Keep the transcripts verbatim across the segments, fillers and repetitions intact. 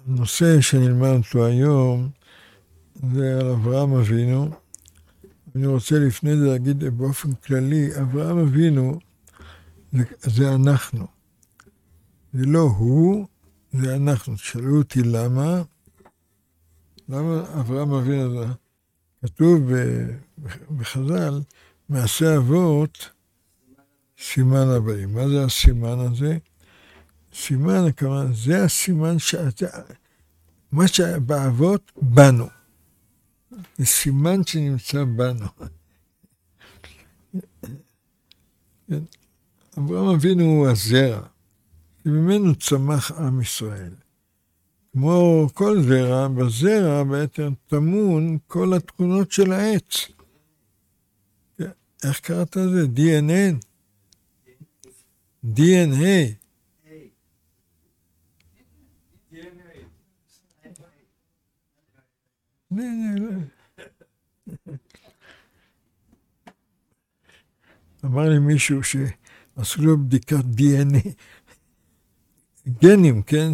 הנושא שנלמד אותו היום זה על אברהם אבינו. אני רוצה לפני זה להגיד באופן כללי, אברהם אבינו זה, זה אנחנו. זה לא הוא, זה אנחנו. תשאלו אותי למה. למה אברהם אבינו זה? כתוב בחז"ל, מעשה אבות, סימן הבאים. מה זה הסימן הזה? סימן, כמובן, זה הסימן שאתה, מה שבאבות בנו. זה סימן שנמצא בנו. אברהם אבינו הוא הזרע, וממנו צמח עם ישראל. כמו כל זרע, בזרע בעצם טמון כל התכונות של העץ. איך קראת לזה? די אן איי? די אן איי. אמר לי מישהו שעשו לו בדיקת די אן איי, גנים, כן?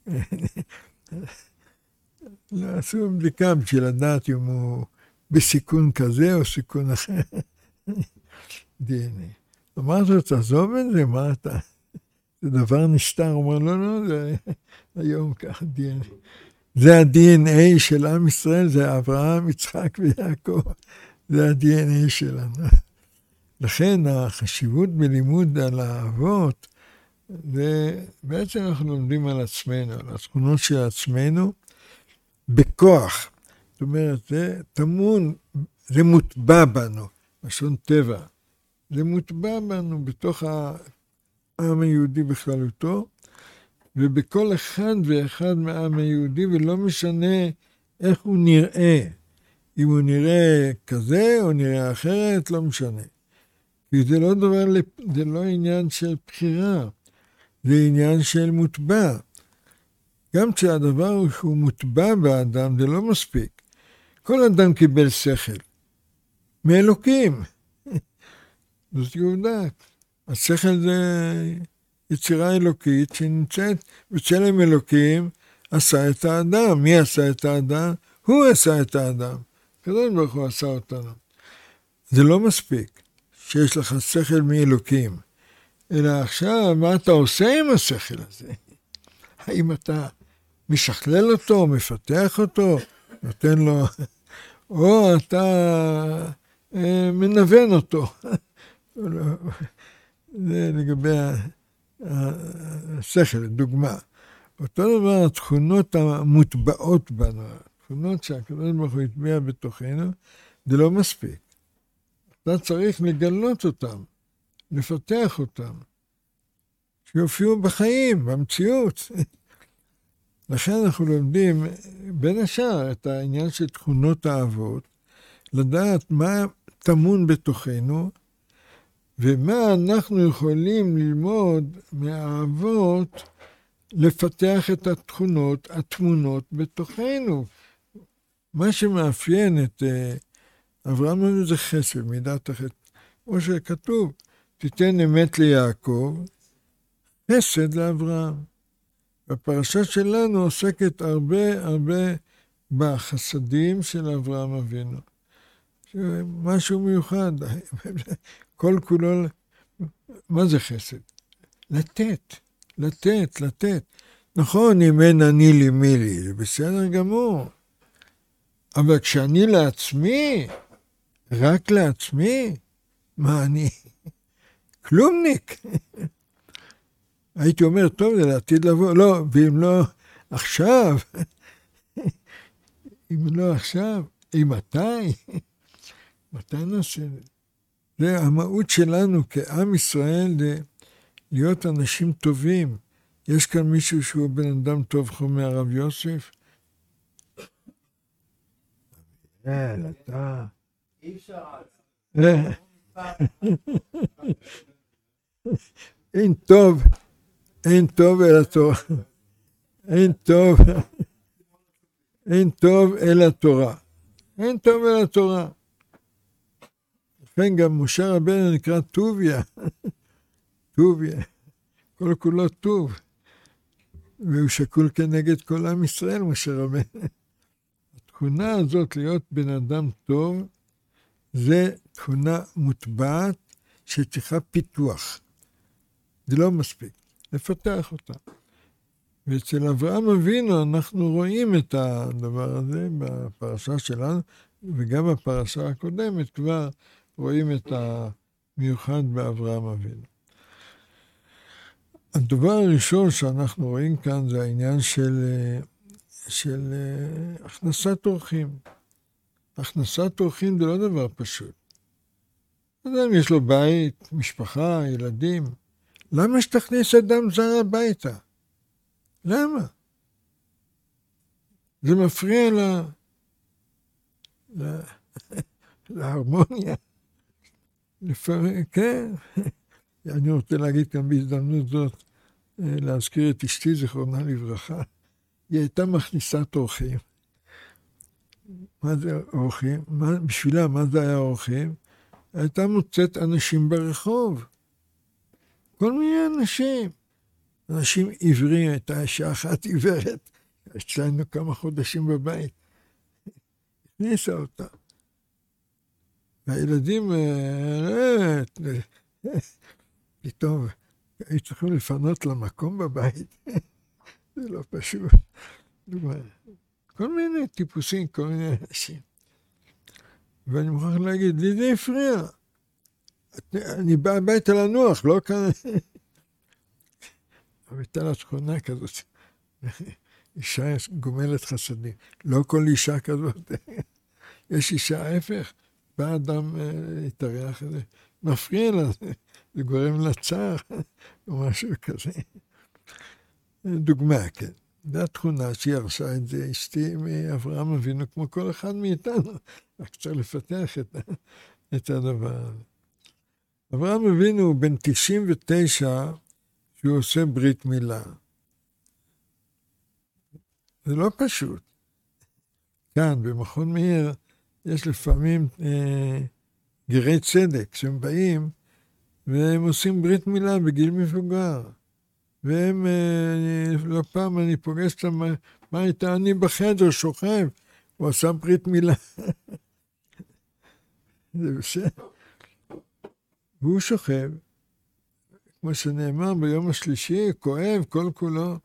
לא, עשו לו בדיקה בשביל לדעת אם הוא בסיכון כזה או סיכון אחר. די אן איי. אמרתי לו, תעזוב את זה, מה אתה? זה דבר נסתר. הוא אומר, לא, לא, זה היום ככה די אן איי. זה ה-די אן איי של עם ישראל, זה אברהם, יצחק ויעקב. זה ה-די אן איי שלנו. לכן החשיבות בלימוד על האבות, זה בעצם אנחנו לומדים על עצמנו, על התכונות של עצמנו, בכוח. זאת אומרת, זה טמון, זה מוטבע בנו, לשון טבע. זה מוטבע בנו בתוך העם היהודי בכללותו, ובכל אחד ואחד מהעם היהודי, ולא משנה איך הוא נראה. אם הוא נראה כזה או נראה אחרת, לא משנה. כי זה לא דבר, זה לא עניין של בחירה, זה עניין של מוטבע. גם כשהדבר הוא שהוא מוטבע באדם, זה לא מספיק. כל אדם קיבל שכל. מאלוקים. זאת יהודה. השכל זה יצירה אלוקית שנמצאת בצלם אלוקים, עשה את האדם. מי עשה את האדם? הוא עשה את האדם. הקדוש ברוך הוא עשה אותנו. זה לא מספיק שיש לך שכל מאלוקים. אלא עכשיו, מה אתה עושה עם השכל הזה? האם אתה משכלל אותו, מפתח אותו, נותן לו, או אתה אה, מנוון אותו. זה לגבי השכל, דוגמה. אותו דבר, התכונות המוטבעות בנו, התכונות שהקדוש ברוך הוא הטביע בתוכנו, זה לא מספיק. אתה צריך לגלות אותם, לפתח אותם, שיופיעו בחיים, במציאות. לכן אנחנו לומדים בין השאר את העניין של תכונות האבות, לדעת מה טמון בתוכנו, ומה אנחנו יכולים ללמוד מהאבות, לפתח את התכונות, התמונות בתוכנו. מה שמאפיין את אברהם אבינו זה חסד, מידת החסד. כמו שכתוב, תיתן אמת ליעקב, חסד לאברהם. הפרשה שלנו עוסקת הרבה הרבה בחסדים של אברהם אבינו. משהו מיוחד. כל כולו, מה זה חסד? לתת, לתת, לתת. נכון, אם אין אני לי מי לי, זה בסדר גמור. אבל כשאני לעצמי, רק לעצמי, מה אני? כלומניק. הייתי אומר, טוב, זה לעתיד לבוא. לא, ואם לא עכשיו, אם לא עכשיו, אם מתי? מתי נעשה? זה המהות שלנו כעם ישראל, זה להיות אנשים טובים. יש כאן מישהו שהוא בן אדם טוב חומי הרב יוסף? אה, אתה... אי אפשר... אין טוב, אין טוב אלא תורה. אין טוב, אין טוב אלא תורה. אין טוב אלא תורה. לכן גם משה רבנו נקרא טוביה. טוביה. כל כולו טוב. והוא שקול כנגד כל עם ישראל, משה רבנו. התכונה הזאת להיות בן אדם טוב, זה תכונה מוטבעת שצריכה פיתוח. זה לא מספיק, לפתח אותה. ואצל אברהם אבינו אנחנו רואים את הדבר הזה בפרשה שלנו, וגם בפרשה הקודמת כבר רואים את המיוחד באברהם אבינו. הדבר הראשון שאנחנו רואים כאן זה העניין של, של הכנסת אורחים. הכנסת אורחים זה לא דבר פשוט. אדם יש לו בית, משפחה, ילדים. למה שתכניס אדם זר הביתה? למה? זה מפריע לה, לה, להרמוניה. לפעמים, כן. אני רוצה להגיד כאן בהזדמנות זאת, להזכיר את אשתי, זיכרונה לברכה. היא הייתה מכניסת אורחים. מה זה אורחים? מה, בשבילה, מה זה היה אורחים? הייתה מוצאת אנשים ברחוב. כל מיני אנשים. אנשים עיוורים, הייתה אישה אחת עיוורת. אצלנו כמה חודשים בבית. הכניסה אותה. והילדים, פתאום, היו צריכים לפנות למקום בבית. זה לא פשוט. כל מיני טיפוסים, כל מיני אנשים. ואני מוכרח להגיד, לי זה הפריע. אני בא הביתה לנוח, לא כאן. אבל הייתה לה שכונה כזאת. אישה גומלת חסדים. לא כל אישה כזאת. יש אישה ההפך. בא אדם להתארח, מפריע לה, זה גורם לצער, או משהו כזה. דוגמה, כן. זו התכונה שהיא הרשה את זה, אשתי מאברהם אבינו, כמו כל אחד מאיתנו, רק צריך לפתח את, את הדבר הזה. אברהם אבינו הוא בן תשעים ותשע, שהוא עושה ברית מילה. זה לא פשוט. כאן, במכון מאיר, יש לפעמים אה, גרי צדק, שהם באים, והם עושים ברית מילה בגיל מבוגר. והם, אה, לא פעם אני פוגש אותם, מה, מה הייתה אני בחדר, שוכב, הוא עשה ברית מילה. זה בסדר. והוא שוכב, כמו שנאמר ביום השלישי, כואב כל כולו.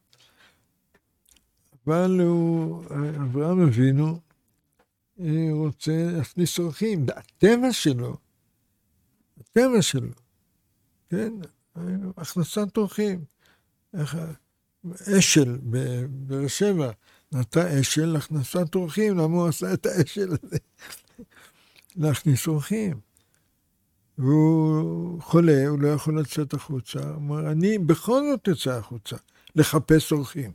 אבל הוא, אברהם אבינו, רוצה להכניס אורחים, הטבע שלו, הטבע שלו, כן, הכנסת אורחים. אשל בבאר שבע, נטע אשל להכנסת אורחים, למה הוא עשה את האשל הזה? להכניס אורחים. והוא חולה, הוא לא יכול לצאת החוצה, הוא אומר, אני בכל זאת אצא החוצה, לחפש אורחים.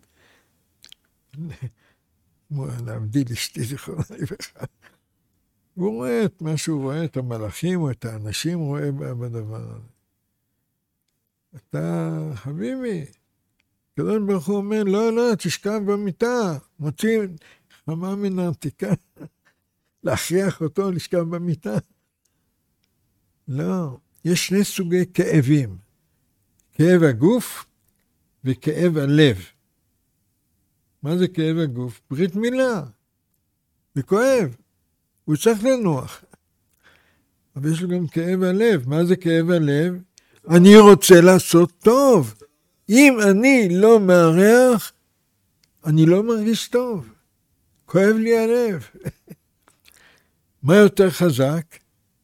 להבדיל אשתי זיכרונה לברכה. והוא רואה את מה שהוא רואה, את המלאכים או את האנשים, הוא רואה בדבר הזה. אתה, חביבי, הקדוש ברוך הוא אומר, לא, לא, תשכב במיטה, מוצאים חמה מן העתיקה, להכריח אותו לשכב במיטה. לא, יש שני סוגי כאבים, כאב הגוף וכאב הלב. מה זה כאב הגוף? ברית מילה. זה כואב. הוא צריך לנוח. אבל יש לו גם כאב הלב. מה זה כאב הלב? אני רוצה לעשות טוב. אם אני לא מארח, אני לא מרגיש טוב. כואב לי הלב. מה יותר חזק?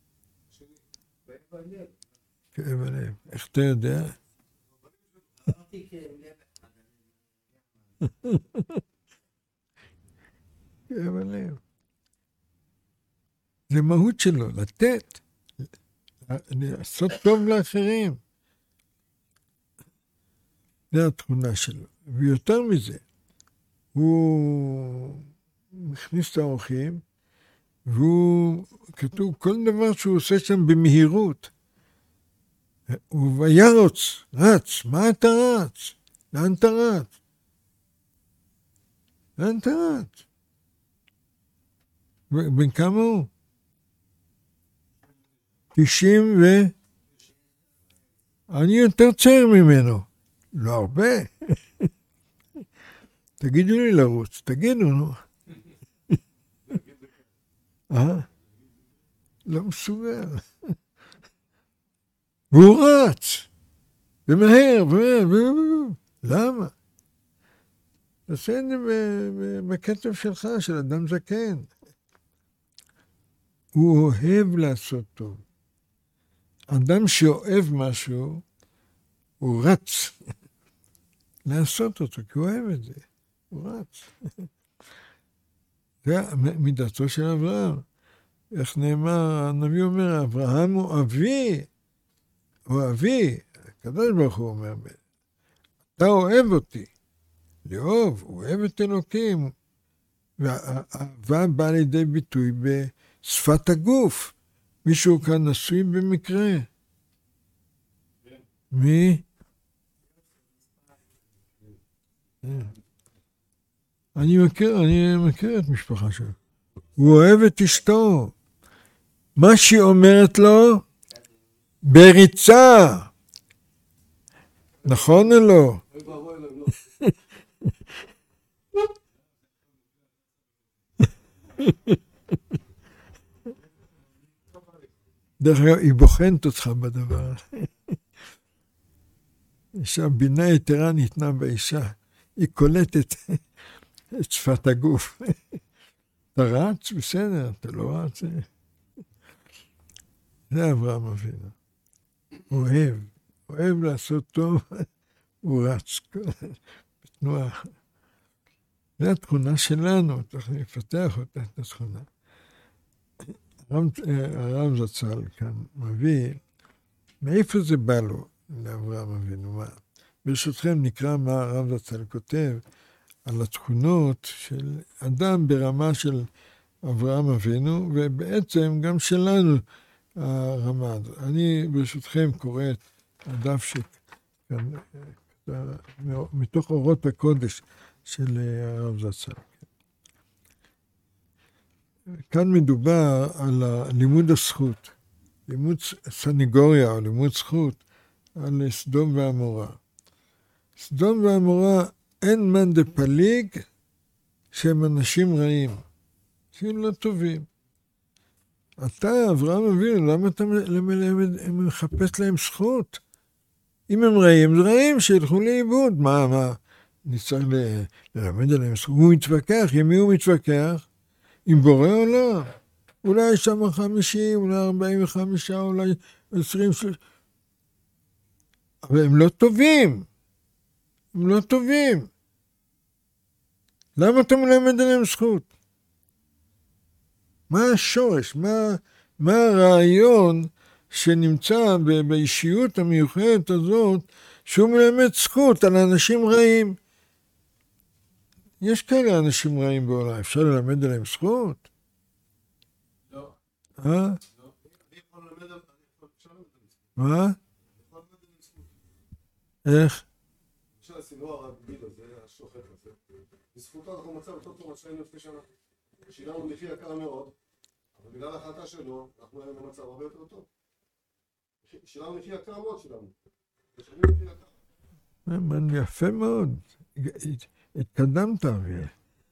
כאב הלב. איך אתה יודע? כאב הלב. זה מהות שלו, לתת, לעשות טוב לאחרים. זה התכונה שלו. ויותר מזה, הוא מכניס את האורחים, והוא כתוב כל דבר שהוא עושה שם במהירות. הוא וירוץ, רץ, מה אתה רץ? לאן אתה רץ? לאן אתה רץ? בן כמה הוא? תשעים ו... אני יותר צעיר ממנו. לא הרבה. תגידו לי לרוץ, תגידו, נו. אה? לא מסוגל. והוא רץ. ומהר, ומהר, למה? תעשה את זה בקצב שלך, של אדם זקן. הוא אוהב לעשות טוב. אדם שאוהב משהו, הוא רץ לעשות אותו, כי הוא אוהב את זה. הוא רץ. זה מידתו של אברהם. איך נאמר, הנביא אומר, אברהם הוא אבי, הוא אבי, הקדוש ברוך הוא אומר, אתה אוהב אותי. לאהוב, הוא אוהב את אלוקים. והאהבה באה לידי ביטוי בשפת הגוף. מישהו כאן נשוי במקרה? מי? אני מכיר, אני מכיר את משפחה שלו. הוא אוהב את אשתו. מה שהיא אומרת לו, בריצה. נכון או לא? דרך אגב, היא בוחנת אותך בדבר. שהבינה יתרה ניתנה באישה. היא קולטת את שפת הגוף. אתה רץ? בסדר, אתה לא רץ. זה אברהם אבינו. הוא אוהב, אוהב לעשות טוב, הוא רץ בתנועה. זו התכונה שלנו, צריך לפתח אותה, את התכונה. הרב זצ"ל כאן מביא, מאיפה זה בא לו לאברהם אבינו? מה? ברשותכם נקרא מה הרב זצ"ל כותב על התכונות של אדם ברמה של אברהם אבינו, ובעצם גם שלנו הרמה הזאת. אני ברשותכם קורא את הדף שכאן, מתוך אורות הקודש של הרב זצ"ל. כאן מדובר על לימוד הזכות, לימוד סניגוריה או לימוד זכות על סדום ועמורה. סדום ועמורה אין מאן דפליג שהם אנשים רעים, שהם לא טובים. אתה, אברהם אבינו, למה אתה מחפש להם זכות? אם הם רעים, זה רעים, שילכו לאיבוד. מה, מה? נצטרך ללמד עליהם זכות. הוא מתווכח, עם מי הוא מתווכח? עם בורא עולם. אולי שם חמישים, אולי ארבעים וחמישה, אולי עשרים, שלושים. אבל הם לא טובים. הם לא טובים. למה אתה מלמד עליהם זכות? מה השורש? מה, מה הרעיון שנמצא באישיות המיוחדת הזאת, שהוא מלמד זכות על אנשים רעים? יש כאלה אנשים רעים בעולם, אפשר ללמד עליהם זכות? לא. אה? לא. אני יכול ללמד עליהם זכות. מה? איך? אפשר הסינואר הגביל הזה, השוחט הזה. בזכותו אנחנו מצב אותו טוב שהיינו לפני שנה. שילמנו מחיר יקר מאוד, אבל בגלל ההחלטה שלו, אנחנו היינו במצב הרבה יותר טוב. שילמנו מחיר יקר מאוד שלנו. יפה מאוד. התקדמת, אריה.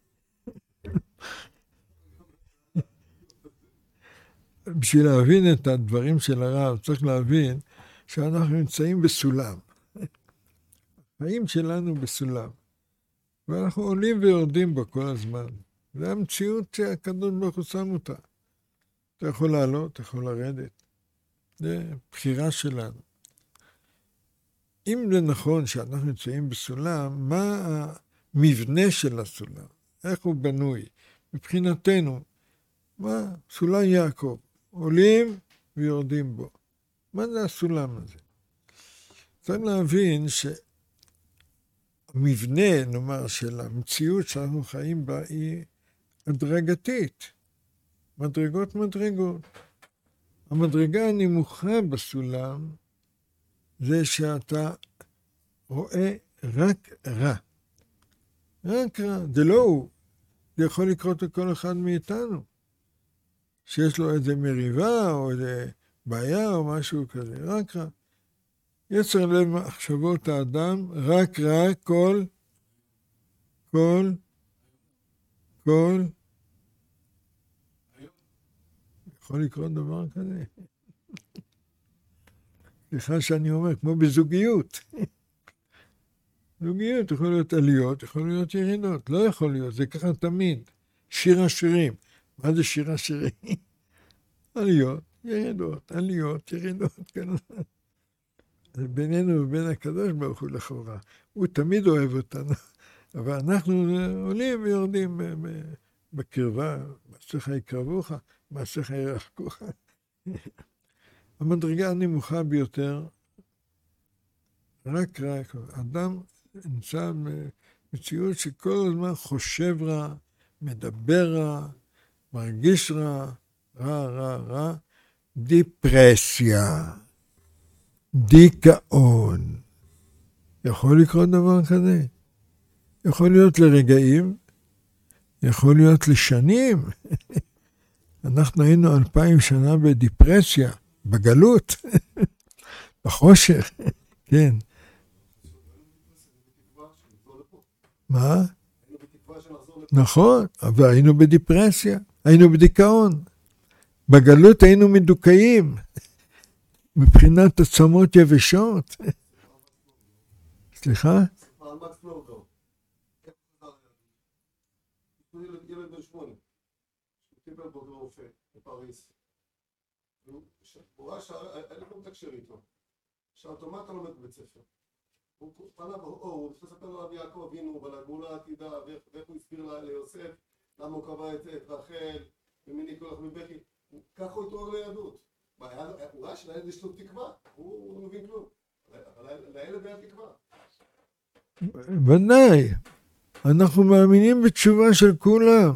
בשביל להבין את הדברים של הרב, צריך להבין שאנחנו נמצאים בסולם. החיים שלנו בסולם. ואנחנו עולים ויורדים בו כל הזמן. זה המציאות שהקדוש ברוך הוא שם אותה. אתה יכול לעלות, אתה יכול לרדת. זה בחירה שלנו. אם זה נכון שאנחנו נמצאים בסולם, מה המבנה של הסולם? איך הוא בנוי? מבחינתנו, מה? סולם יעקב. עולים ויורדים בו. מה זה הסולם הזה? צריך להבין שהמבנה, נאמר, של המציאות שאנחנו חיים בה היא הדרגתית. מדרגות מדרגות. המדרגה הנמוכה בסולם זה שאתה רואה רק רע. רק רע. זה לא הוא. זה יכול לקרות לכל אחד מאיתנו. שיש לו איזה מריבה או איזה בעיה או משהו כזה. רק רע. יצר לב מחשבות האדם, רק רע כל כל, כל, יכול לקרות דבר כזה. סליחה שאני אומר, כמו בזוגיות. זוגיות יכול להיות עליות, יכול להיות ירידות, לא יכול להיות, זה ככה תמיד. שיר השירים, מה זה שיר השירים? עליות, ירידות, עליות, ירידות, כן. זה בינינו ובין הקדוש ברוך הוא לכאורה. הוא תמיד אוהב אותנו, אבל אנחנו עולים ויורדים בקרבה, מעשיך יקרבוך, מעשיך ירחקוך. המדרגה הנמוכה ביותר, רק רק, אדם נמצא במציאות שכל הזמן חושב רע, מדבר רע, מרגיש רע, רע, רע, רע, דיפרסיה, דיכאון. יכול לקרות דבר כזה? יכול להיות לרגעים, יכול להיות לשנים. אנחנו היינו אלפיים שנה בדיפרסיה, בגלות, בחושך, כן. מה? נכון, אבל היינו בדיפרסיה, היינו בדיכאון. בגלות היינו מדוכאים, מבחינת עצמות יבשות. סליחה? ילד בן שמונה, הוא טיפל בו ברופא בפריז. הוא ראה שהאלה לא מתקשר איתו. שאלתו, מה אתה לומד בבית ספר? הוא פנה בו, הוא מספר לו על יעקב אבינו ועל הגאולה העתידה, ואיך הוא הסביר ליוסף, למה הוא קבע את רחל, ומיני כל כך מבכי. ככה הוא התעורר ליהדות. הוא ראה שלילד יש לו תקווה, הוא לא מבין כלום. אבל לילד היה תקווה. ודאי. אנחנו מאמינים בתשובה של כולם.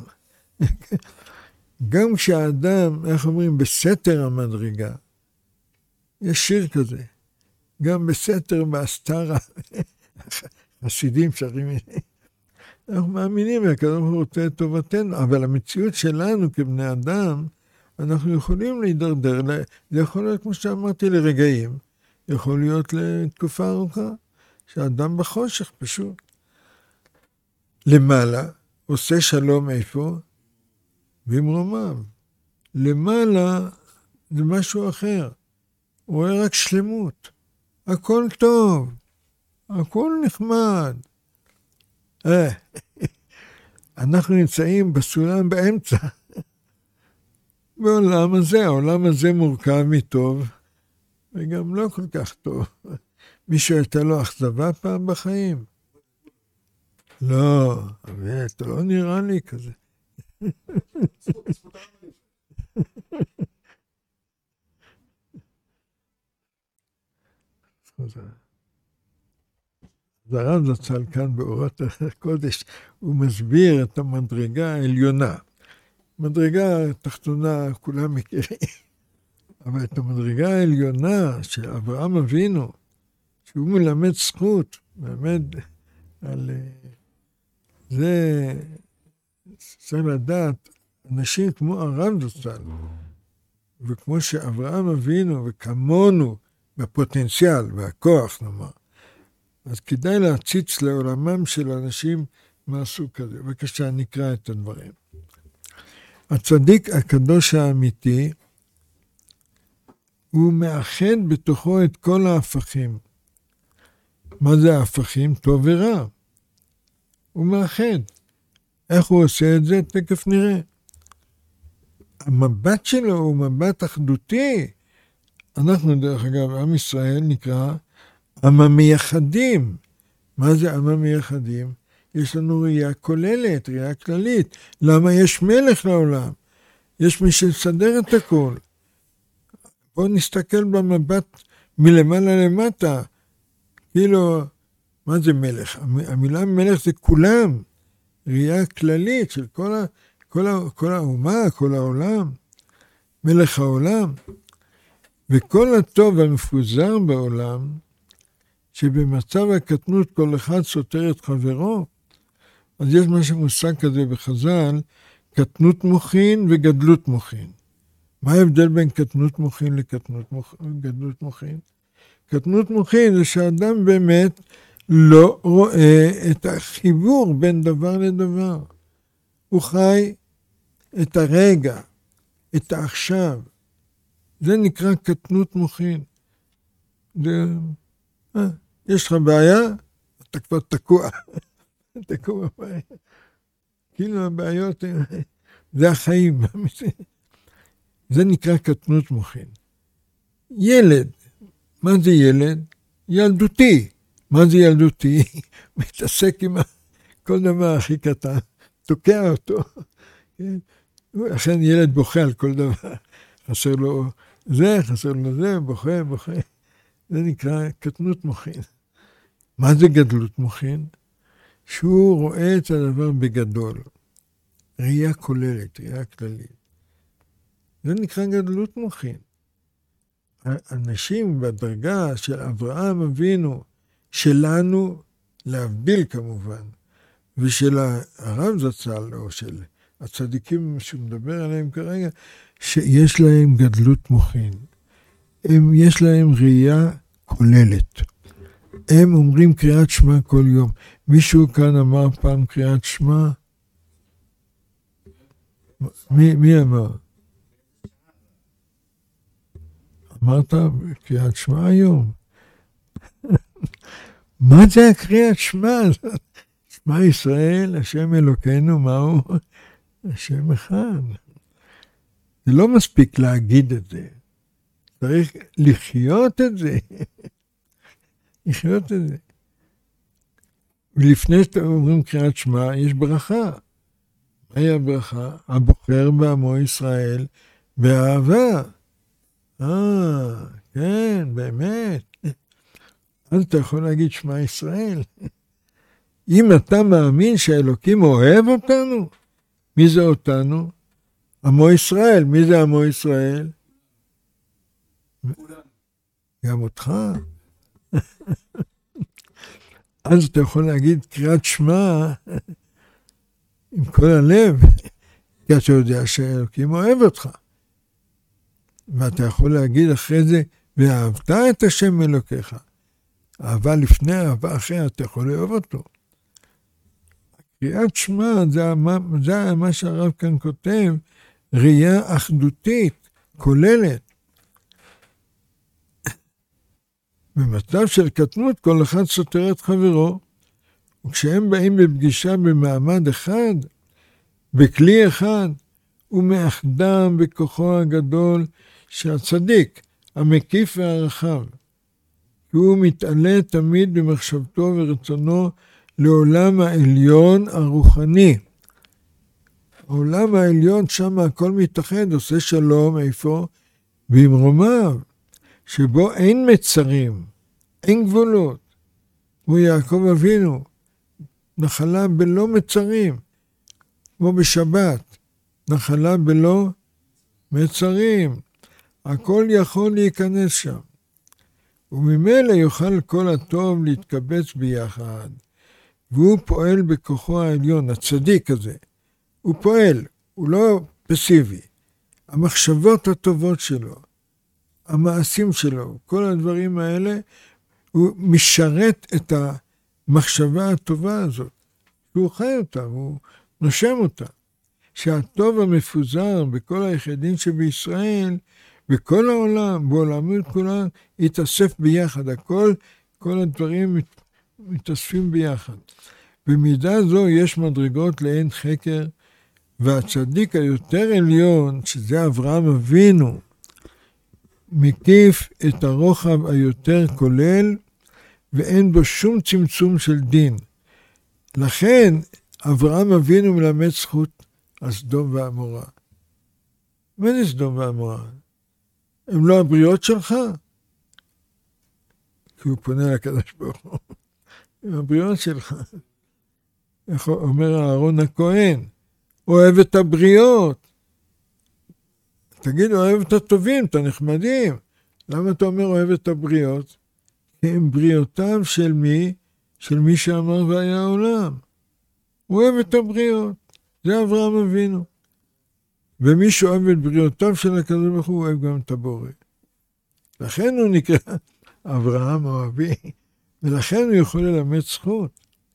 גם כשהאדם, איך אומרים, בסתר המדרגה, יש שיר כזה, גם בסתר בהסתרה, חסידים שרים, אנחנו מאמינים, הקדוש ברוך הוא רוצה את טובתנו, אבל המציאות שלנו כבני אדם, אנחנו יכולים להידרדר, זה יכול להיות, כמו שאמרתי, לרגעים, יכול להיות לתקופה ארוכה, שהאדם בחושך פשוט. למעלה, עושה שלום איפה? במרומיו. למעלה זה משהו אחר. הוא רואה רק שלמות. הכל טוב. הכל נחמד. אה, אנחנו נמצאים בסולם באמצע. בעולם הזה, העולם הזה מורכב מטוב, וגם לא כל כך טוב. מישהו הייתה לו אכזבה פעם בחיים? לא, אבל אתה לא נראה לי כזה. אז הרב זצ"ל כאן באורות הקודש, הוא מסביר את המדרגה העליונה. מדרגה התחתונה כולם מכירים, אבל את המדרגה העליונה של אברהם אבינו, שהוא מלמד זכות, מלמד על... זה צריך לדעת, אנשים כמו הרב זצ"ל, וכמו שאברהם אבינו וכמונו בפוטנציאל והכוח נאמר, אז כדאי להציץ לעולמם של אנשים מהסוג כזה. בבקשה, נקרא את הדברים. הצדיק הקדוש האמיתי, הוא מאחד בתוכו את כל ההפכים. מה זה ההפכים? טוב ורע. הוא מאחד. איך הוא עושה את זה? תכף נראה. המבט שלו הוא מבט אחדותי. אנחנו דרך אגב, עם ישראל נקרא עם המייחדים. מה זה עם המייחדים? יש לנו ראייה כוללת, ראייה כללית. למה יש מלך לעולם? יש מי שסדר את הכל. בואו נסתכל במבט מלמעלה למטה. כאילו, מה זה מלך? המילה מלך זה כולם. ראייה כללית של כל, ה, כל, ה, כל האומה, כל העולם. מלך העולם. וכל הטוב המפוזר בעולם, שבמצב הקטנות כל אחד סותר את חברו, אז יש משהו מושג כזה בחז"ל, קטנות מוחין וגדלות מוחין. מה ההבדל בין קטנות מוחין לגדלות מוחין? קטנות מוחין זה שאדם באמת לא רואה את החיבור בין דבר לדבר. הוא חי את הרגע, את העכשיו. זה נקרא קטנות מוחין. זה, אה, יש לך בעיה, אתה כבר תקוע. תקוע בעיה. כאילו הבעיות, זה החיים. זה נקרא קטנות מוחין. ילד, מה זה ילד? ילדותי. מה זה ילדותי? מתעסק עם כל דבר הכי קטן, תוקע אותו. לכן ילד בוכה על כל דבר. חסר לו זה, חסר לו זה, בוכה, בוכה. זה נקרא קטנות מוחין. מה זה גדלות מוחין? שהוא רואה את הדבר בגדול. ראייה כוללת, ראייה כללית. זה נקרא גדלות מוחין. אנשים בדרגה של אברהם אבינו, שלנו, להבדיל כמובן, ושל הרב זצ"ל, או של הצדיקים שהוא מדבר עליהם כרגע, שיש להם גדלות מוחין. הם, יש להם ראייה כוללת. הם אומרים קריאת שמע כל יום. מישהו כאן אמר פעם קריאת שמע? מי, מי אמר? אמרת קריאת שמע היום? מה זה הקריאת שמע? שמע ישראל, השם אלוקינו, מהו? השם אחד. זה לא מספיק להגיד את זה. צריך לחיות את זה. לחיות את זה. ולפני שאתם אומרים קריאת שמע, יש ברכה. מהי הברכה? הבוחר בעמו ישראל באהבה. אה, כן, באמת. אז אתה יכול להגיד שמע ישראל. אם אתה מאמין שהאלוקים אוהב אותנו, מי זה אותנו? עמו ישראל. מי זה עמו ישראל? גם אותך. אז אתה יכול להגיד קריאת שמע עם כל הלב, כי אתה יודע שהאלוקים אוהב אותך. ואתה יכול להגיד אחרי זה, ואהבת את השם אלוקיך. אהבה לפני, אהבה אחרי, אתה יכול לאהוב אותו. קריאת שמע, זה, זה מה שהרב כאן כותב, ראייה אחדותית, כוללת. במצב של קטנות, כל אחד סותר את חברו, וכשהם באים בפגישה במעמד אחד, בכלי אחד, הוא מאחדם בכוחו הגדול שהצדיק, המקיף והרחב. הוא מתעלה תמיד במחשבתו ורצונו לעולם העליון הרוחני. העולם העליון שם הכל מתאחד, עושה שלום, איפה? במרומיו, שבו אין מצרים, אין גבולות. הוא יעקב אבינו, נחלה בלא מצרים, כמו בשבת, נחלה בלא מצרים. הכל יכול להיכנס שם. וממילא יוכל כל הטוב להתקבץ ביחד. והוא פועל בכוחו העליון, הצדיק הזה. הוא פועל, הוא לא פסיבי. המחשבות הטובות שלו, המעשים שלו, כל הדברים האלה, הוא משרת את המחשבה הטובה הזאת. הוא חי אותה, הוא נושם אותה. שהטוב המפוזר בכל היחידים שבישראל, בכל העולם, בעולמות כולם, יתאסף ביחד. הכל, כל הדברים מת, מתאספים ביחד. במידה זו יש מדרגות לאין חקר, והצדיק היותר עליון, שזה אברהם אבינו, מקיף את הרוחב היותר כולל, ואין בו שום צמצום של דין. לכן, אברהם אבינו מלמד זכות על סדום ועמורה. מה זה סדום ועמורה? הם לא הבריות שלך? כי הוא פונה לקדוש ברוך הוא. הם הבריות שלך. איך אומר אהרון הכהן, אוהב את הבריות. תגיד, אוהב את הטובים, את הנחמדים. למה אתה אומר אוהב את הבריות? כי הם בריאותיו של מי? של מי שאמר והיה העולם. הוא אוהב את הבריות. זה אברהם אבינו. ומי שאוהב את בריאותיו של הקדוש ברוך הוא, אוהב גם את הבורא. לכן הוא נקרא אברהם אוהבי, ולכן הוא יכול ללמד זכות.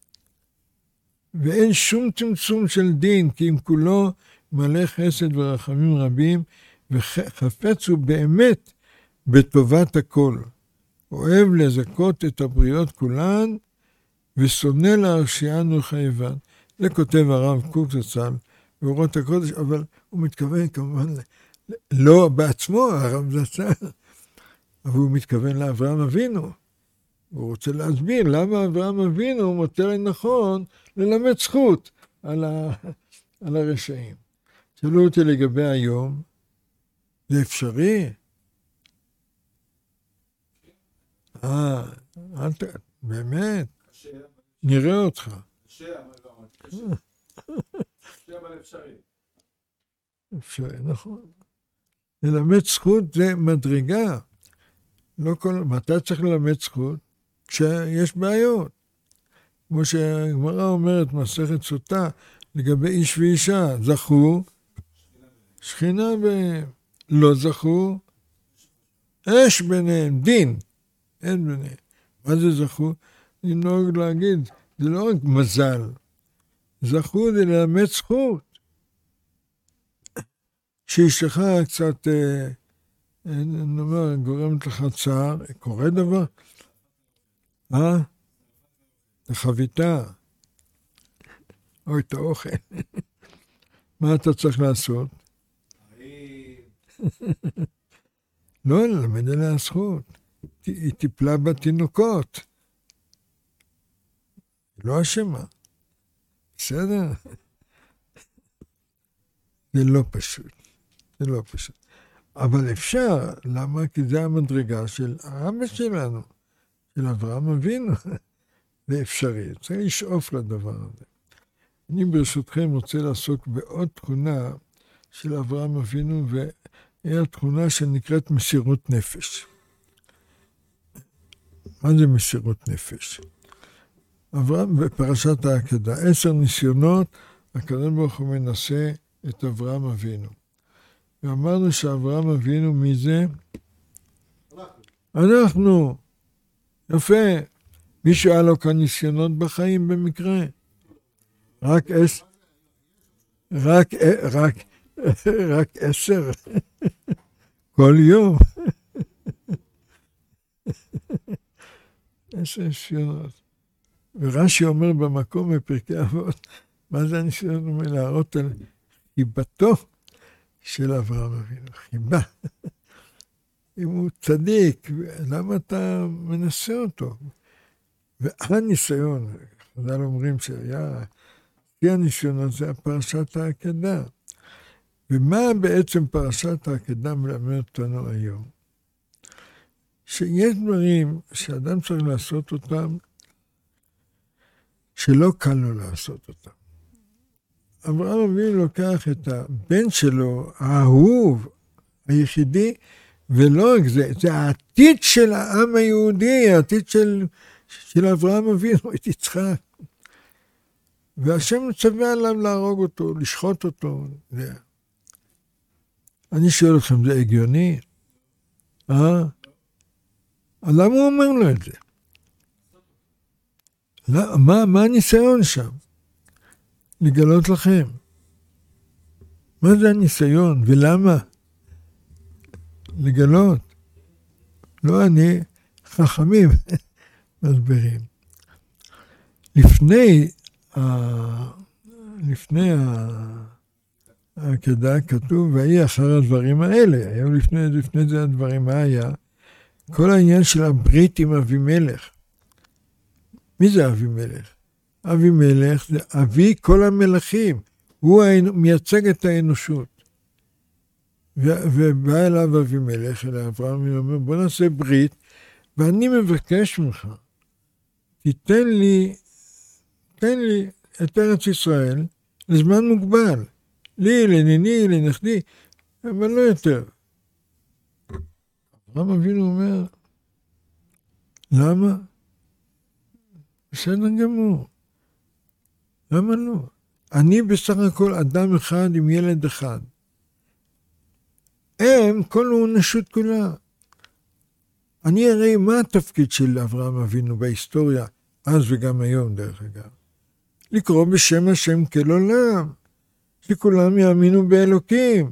ואין שום צמצום של דין, כי אם כולו מלא חסד ורחמים רבים, וחפץ הוא באמת בטובת הכל. אוהב לזכות את הבריות כולן, ושונא להרשיענו חייבן. זה כותב הרב קוק זצ"ל, באורות הקודש, אבל הוא מתכוון כמובן, לא בעצמו, הרב זצ"ל, אבל הוא מתכוון לאברהם אבינו. הוא רוצה להסביר למה אברהם אבינו מוצא לנכון ללמד זכות על, ה... על הרשעים. שאלו אותי לגבי היום, זה אפשרי? אה, אל ת... באמת? נראה אותך. קשה, אבל לא, קשה. קשה, אבל אפשרי. אפשרי, נכון. ללמד זכות זה מדרגה. לא כל... מתי צריך ללמד זכות? כשיש בעיות. כמו שהגמרא אומרת, מסכת סוטה, לגבי איש ואישה, זכו, שכינה בהם, לא זכו, אש ביניהם, דין, אין ביניהם. מה זה זכו? אני נוהג להגיד, זה לא רק מזל, זכו זה ללמד זכות. שאשתך קצת, אני אומר, גורמת לך צער, קורה דבר? אה? את החביתה, או את האוכל. מה אתה צריך לעשות? לא, ללמד עליה הזכות. היא טיפלה בתינוקות. היא לא אשמה. בסדר? זה לא פשוט. זה לא פשוט. אבל אפשר, למה? כי זה המדרגה של האבא שלנו, של אברהם אבינו. זה אפשרי. צריך לשאוף לדבר הזה. אני ברשותכם רוצה לעסוק בעוד תכונה של אברהם אבינו, והיא התכונה שנקראת מסירות נפש. מה זה מסירות נפש? אברהם בפרשת העקדה, עשר ניסיונות, הקדוש ברוך הוא מנסה את אברהם אבינו. ואמרנו שאברהם אבינו מי זה? אנחנו. אנחנו. יפה. מישהו היה לו כאן ניסיונות בחיים במקרה? רק עשר. רק, רק, רק עשר. כל יום. עשר ניסיונות. ורש"י אומר במקום בפרקי אבות, מה זה הניסיון? הוא אומר להראות על חיבתו של אברהם אבינו. חיבה. אם הוא צדיק, למה אתה מנסה אותו? והניסיון, חז"ל אומרים שהיה, כי הניסיון הזה, פרשת העקדה. ומה בעצם פרשת העקדה מלמד אותנו היום? שיש דברים שאדם צריך לעשות אותם, שלא קל לו לעשות אותם. אברהם אבינו לוקח את הבן שלו, האהוב, היחידי, ולא רק זה, זה העתיד של העם היהודי, העתיד של, של אברהם אבינו, את יצחק. והשם מצווה עליו להרוג אותו, לשחוט אותו. זה. אני שואל אתכם, זה הגיוני? אה? למה הוא אומר לו את זה? לא, מה, מה הניסיון שם? לגלות לכם. מה זה הניסיון ולמה? לגלות. לא אני, חכמים מסבירים. לפני, לפני העקדה כתוב, והיא אחר הדברים האלה. היום לפני, לפני זה הדברים, מה היה? כל העניין של הברית עם אבימלך. מי זה אבימלך? אבימלך זה אבי כל המלכים. הוא מייצג את האנושות. ובא אליו אבימלך, אל אברהם, ואומר, בוא נעשה ברית, ואני מבקש ממך, תיתן לי, תן לי את ארץ ישראל לזמן מוגבל. לי, לניני, לנכדי, אבל לא יותר. אברהם אבינו אומר, למה? בסדר גמור. למה לא? אני בסך הכל אדם אחד עם ילד אחד. הם, כל האנושות כולה. אני הרי, מה התפקיד של אברהם אבינו בהיסטוריה, אז וגם היום דרך אגב? לקרוא בשם השם כל עולם, שכולם יאמינו באלוקים.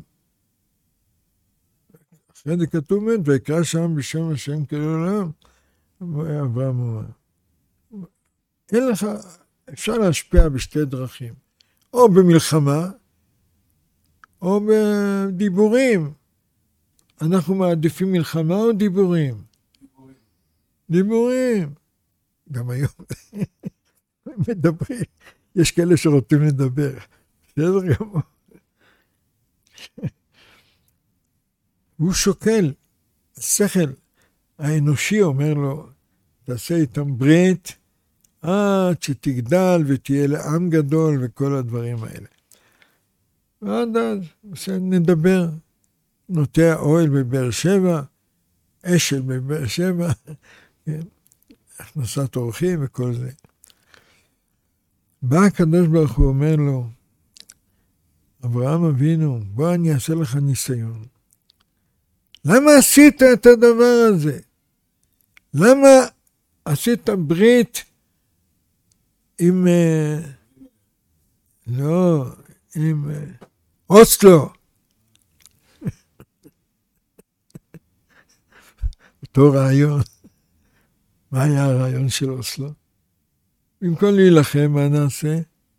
אחרי זה כתוב מת, ויקרא שם בשם השם כל עולם. אברהם אומר, אין לך, אפשר להשפיע בשתי דרכים, או במלחמה, או בדיבורים. אנחנו מעדיפים מלחמה או דיבורים? דיבורים. דיבורים. גם היום מדברים. יש כאלה שרוצים לדבר. בסדר גמור. הוא שוקל, השכל האנושי אומר לו, תעשה איתם ברית, עד שתגדל ותהיה לעם גדול וכל הדברים האלה. ועד אז נדבר. נוטע אוהל בבאר שבע, אשל בבאר שבע, כן, הכנסת אורחים וכל זה. בא הקדוש ברוך הוא אומר לו, אברהם אבינו, בוא אני אעשה לך ניסיון. למה עשית את הדבר הזה? למה עשית ברית עם, לא, עם אוסלו? אותו רעיון. מה היה הרעיון של אוסלו? במקום להילחם, מה נעשה?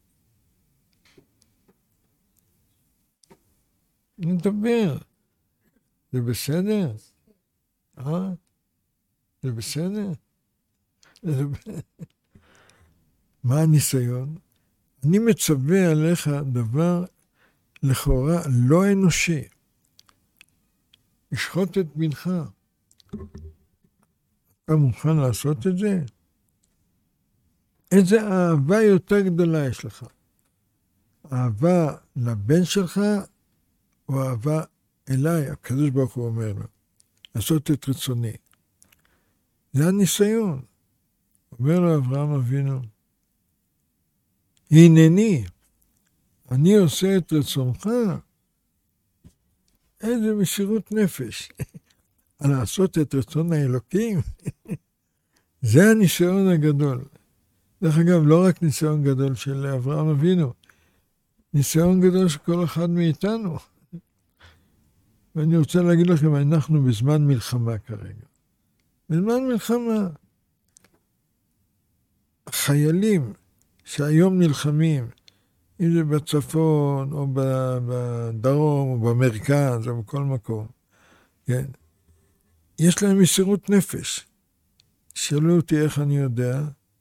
נדבר. זה בסדר? אה? זה בסדר? מה הניסיון? אני מצווה עליך דבר לכאורה לא אנושי. לשחוט את בנך. אתה מוכן לעשות את זה? איזה אהבה יותר גדולה יש לך? אהבה לבן שלך, או אהבה אליי? הקדוש ברוך הוא אומר לו, לעשות את רצוני. זה הניסיון. אומר לו אברהם אבינו, הנני, אני עושה את רצונך. איזה מסירות נפש. לעשות את רצון האלוקים, זה הניסיון הגדול. דרך אגב, לא רק ניסיון גדול של אברהם אבינו, ניסיון גדול של כל אחד מאיתנו. ואני רוצה להגיד לכם, אנחנו בזמן מלחמה כרגע. בזמן מלחמה. החיילים שהיום נלחמים, אם זה בצפון, או בדרום, או במרכז, או בכל מקום, כן? יש להם מסירות נפש. שאלו אותי איך אני יודע.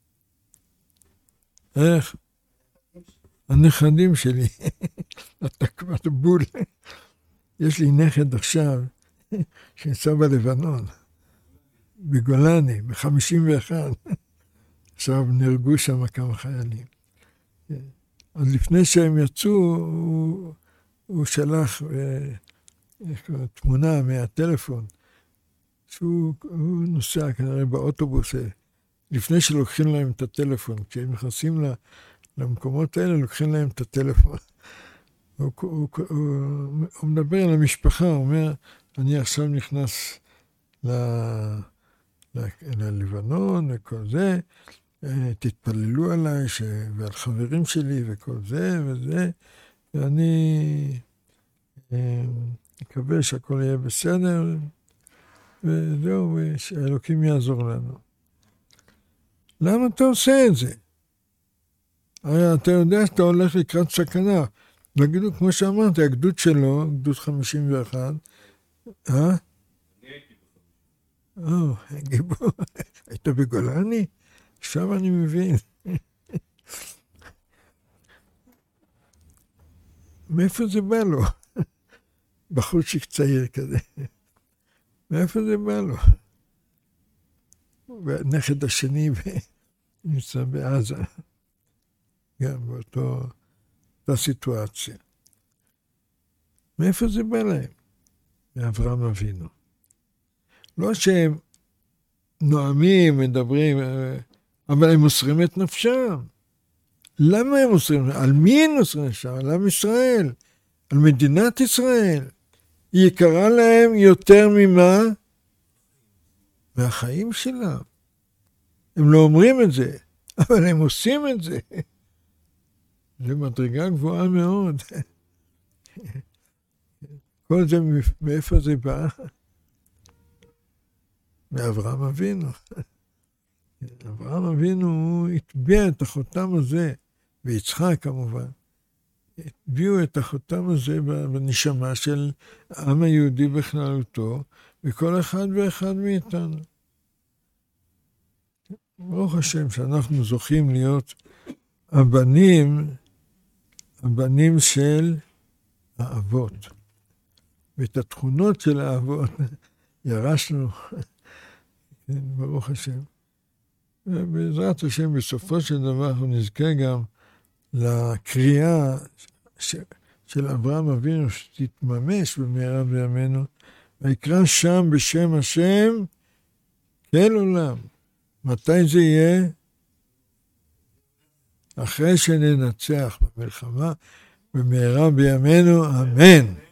איך? הנכדים שלי. אתה כבר בול. יש לי נכד עכשיו, שנמצא בלבנון, בגולני, ב-חמישים ואחת. עכשיו נהרגו שם כמה חיילים. אז לפני שהם יצאו, הוא, הוא שלח אה, תמונה מהטלפון, שהוא נוסע כנראה באוטובוס, לפני שלוקחים להם את הטלפון, כשהם נכנסים למקומות האלה, לוקחים להם את הטלפון. הוא, הוא, הוא, הוא מדבר על המשפחה, הוא אומר, אני עכשיו נכנס ל, ל, ללבנון וכל זה, תתפללו עליי ש... ועל חברים שלי וכל זה וזה, ואני מקווה שהכל יהיה בסדר, וזהו, שהאלוקים יעזור לנו. למה אתה עושה את זה? הרי אתה יודע שאתה הולך לקראת סכנה. נגידו, כמו שאמרתי, הגדוד שלו, גדוד חמישים ואחת, אה? אני הייתי בגולני. או, גיבור, היית בגולני? עכשיו אני מבין. מאיפה זה בא לו? בחורצ'יק צעיר כזה. מאיפה זה בא לו? והנכד השני נמצא בעזה. גם באותו, באותה סיטואציה. מאיפה זה בא להם? מאברהם אבינו. לא שהם נועמים, מדברים, אבל הם מוסרים את נפשם. למה הם מוסרים? על מי הם מוסרים נפשם? על עם ישראל. על מדינת ישראל. היא יקרה להם יותר ממה? מהחיים שלהם. הם לא אומרים את זה, אבל הם עושים את זה. זו מדרגה גבוהה מאוד. כל זה, מאיפה זה בא? מאברהם אבינו. אברהם אבינו הוא הטביע את החותם הזה, ויצחק כמובן, הטביעו את החותם הזה בנשמה של העם היהודי בכללותו, וכל אחד ואחד מאיתנו. ברוך השם שאנחנו זוכים להיות הבנים, הבנים של האבות. ואת התכונות של האבות ירשנו, ברוך השם. ובעזרת השם בסופו של דבר אנחנו נזכה גם לקריאה ש... של אברהם אבינו שתתממש במהרה בימינו, ויקרא שם בשם השם כל עולם. מתי זה יהיה? אחרי שננצח במלחמה במהרה בימינו, אמן.